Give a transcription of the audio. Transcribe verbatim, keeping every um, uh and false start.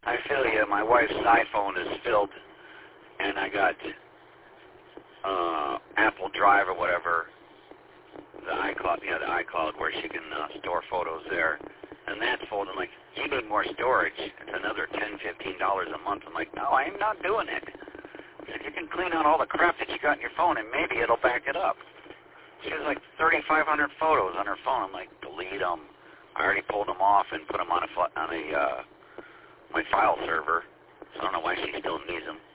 I feel you. My wife's iPhone is filled, and I got uh, Apple Drive or whatever, the iCloud, you know, the iCloud where she can uh, store photos there, and that's full. I'm like, you need more storage. It's another ten, fifteen dollars a month. I'm like, no, I am not doing it. If you can clean out all the crap that you got in your phone, and maybe it'll back it up. She has like thirty-five hundred photos on her phone. I'm like, delete them. I already pulled them off and put them on a on a uh, my file server. So I don't know why she still needs them.